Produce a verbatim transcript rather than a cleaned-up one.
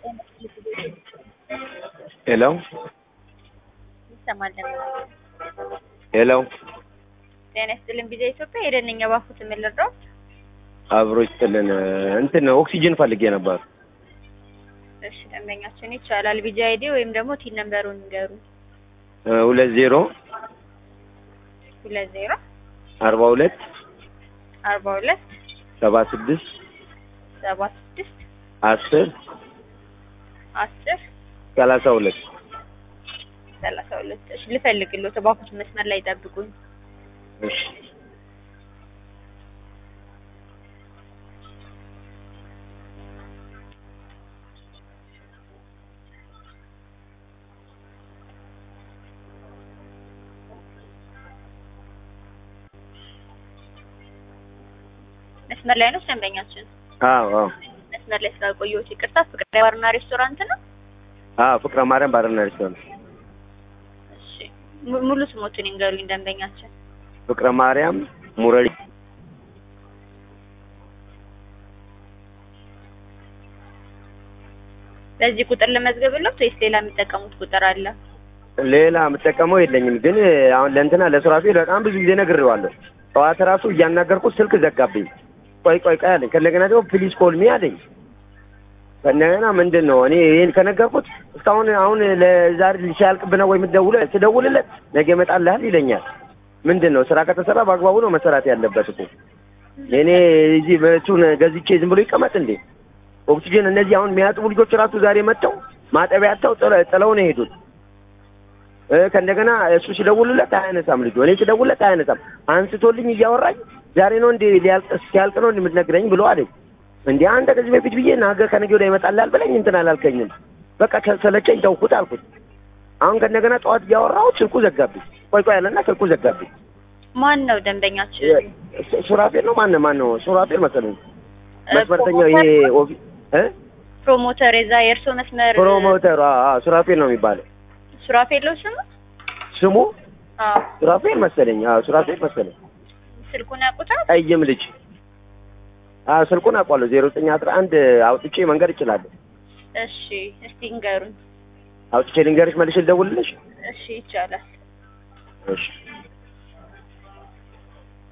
ሄሎ ይሰማል። ሄሎ ጤና ይስጥልኝ። ቢዛ ኢትዮጵያ ሄደንኛ ባፉት ምልድረው አብሮ ይስጥልን። እንትን ኦክሲጅን ፈልጌ ነበር። እሺ ደንበኛችን ይቻላል። ቢዛ አይዲ ወይም ደግሞ ቲ ነምበሩን ንገሩ። ሁለት ዜሮ ሁለት ዜሮ አርባ ሁለት አርባ ሁለት ሰባ ስድስት ሰባ ስድስት አስር አስር ሰላሳ ሁለት ሰላሳ ሁለት እሺ ልፈልግልዎ ተባኩት መስመር ላይ ጠብቁኝ። እሺ መስመር ላይ ነው ደንበኛችን? አዎ አዎ መስመር ላይ ስላልቆየሁት ይቅርታ። ፍቅረ ባርና ሬስቶራንት ነው? አዎ ፍቅረ ማርያም ባርና ሬስቶራንት። እሺ ሙሉ ስሞቱን ይንገሩኝ ደንበኛችን። ፍቅረ ማርያም ሙረዲ። በዚህ ቁጥር ለመዝገብልዎት ወይስ ሌላ የሚጠቀሙት ቁጥር አለ? ሌላ የምጠቀመው የለኝም፣ ግን አሁን ለእንትና ለሱራፌል በጣም ብዙ ጊዜ ነግሬዋለሁ። ጠዋት ራሱ እያናገርኩት ስልክ ዘጋብኝ። ቆይ ቆይ ቆይ አለኝ። ከእንደገና ደግሞ ፕሊዝ ኮል ሚ አለኝ። ከእንደገና ምንድን ነው እኔ ይሄን ከነገርኩት እስካሁን አሁን ለዛሬ ሲያልቅብህ ነው ወይ የምትደውለው? ስደውልለት ነገ እመጣልሃል ይለኛል። ምንድን ነው ስራ ከተሰራ በአግባቡ ነው መሰራት ያለበት እኮ። እኔ እዚህ በእሱን ገዝቼ ዝም ብሎ ይቀመጥ እንዴ? ኦክሲጅን እነዚህ አሁን የሚያጥቡ ልጆች ራሱ ዛሬ መጥተው ማጠቢያ አጥተው ጥለው ነው የሄዱት። ከእንደገና እሱ ሲደውልለት አያነሳም ልጁ። እኔ ሲደውልለት አያነሳም። አንስቶልኝ እያወራኝ ዛሬ ነው እንዴ ሊያልቅ ሲያልቅ ነው እንደምትነግረኝ ብሎ አለኝ። እንዴ አንተ ከዚህ በፊት ብዬ ነገ ከነገ ወዲያ ይመጣልሃል ብለኝ እንትን አላልከኝም? በቃ ከሰለቸኝ ተውኩት አልኩት። አሁን ከእንደገና ጠዋት እያወራሁት ስልኩ ዘጋብኝ። ቆይ ቆይ ያለና ስልኩ ዘጋብኝ። ማን ነው ደንበኛችን? ሱራፌል ነው። ማን ማን ነው? ሱራፌል መሰለኝ መስመርተኛው። ይሄ ኦፊ እ ፕሮሞተር የዛ የእርሶ መስመር ፕሮሞተር። አዎ ሱራፌል ነው የሚባለው። ሱራፌል ነው ስሙ? ስሙ አዎ ሱራፌል መሰለኝ። አዎ ሱራፌል መሰለኝ። ስልኩን ያውቁታል? አይም ልጅ አዎ ስልኩን አውቀዋለሁ። ዜሮ ዘጠኝ አስራ አንድ አውጥቼ መንገር እችላለሁ። እሺ እስቲ ንገሩን። አውጥቼ ልንገርሽ መልሼ ልደውልልሽ? እሺ ይቻላል። እሺ